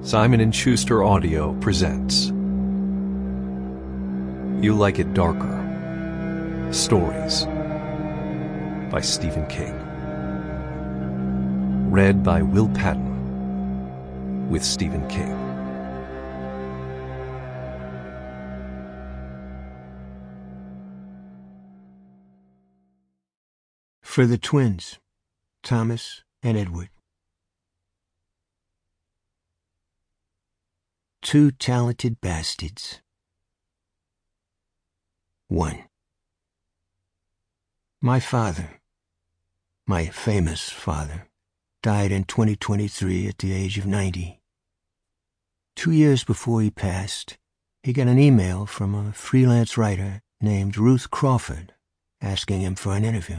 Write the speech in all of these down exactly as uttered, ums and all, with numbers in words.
Simon and Schuster Audio presents You Like It Darker. Stories by Stephen King. Read by Will Patton with Stephen King. For the twins, Thomas and Edward. Two talented bastards. One. My father, my famous father, died in twenty twenty-three at the age of ninety. Two years before he passed, he got an email from a freelance writer named Ruth Crawford asking him for an interview.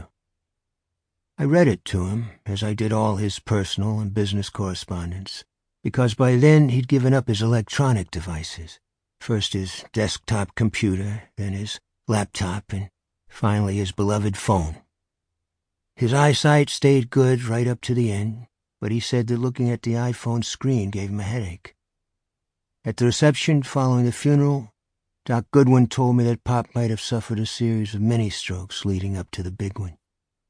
I read it to him, as I did all his personal and business correspondence, because by then he'd given up his electronic devices, first his desktop computer, then his laptop, and finally his beloved phone. His eyesight stayed good right up to the end, but he said that looking at the iPhone screen gave him a headache. At the reception following the funeral, Doc Goodwin told me that Pop might have suffered a series of mini-strokes leading up to the big one.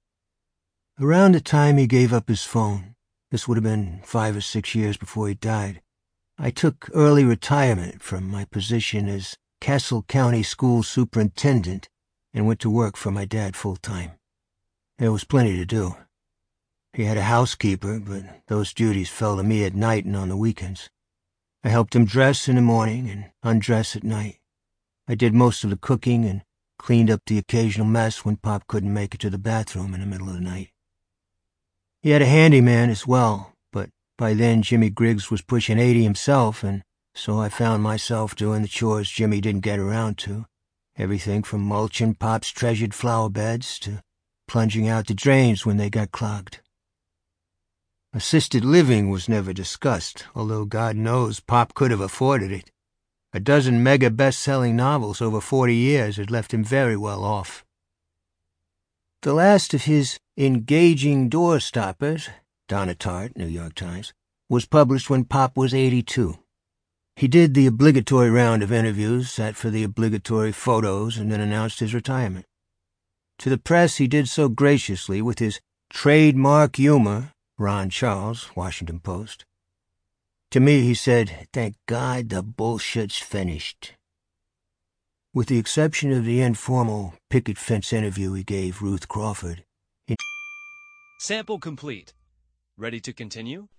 Around the time he gave up his phone, this would have been five or six years before he died, I took early retirement from my position as Castle County School Superintendent and went to work for my dad full-time. There was plenty to do. He had a housekeeper, but those duties fell to me at night and on the weekends. I helped him dress in the morning and undress at night. I did most of the cooking and cleaned up the occasional mess when Pop couldn't make it to the bathroom in the middle of the night. He had a handyman as well, but by then Jimmy Griggs was pushing eighty himself, and so I found myself doing the chores Jimmy didn't get around to, everything from mulching Pop's treasured flower beds to plunging out the drains when they got clogged. Assisted living was never discussed, although God knows Pop could have afforded it. A dozen mega best-selling novels over forty years had left him very well off. The last of his engaging door-stoppers, Donna Tartt, New York Times, was published when Pop was eighty-two. He did the obligatory round of interviews, sat for the obligatory photos, and then announced his retirement. To the press he did so graciously with his trademark humor, Ron Charles, Washington Post. To me he said, "Thank God the bullshit's finished." With the exception of the informal picket fence interview he gave Ruth Crawford. He Sample complete. Ready to continue?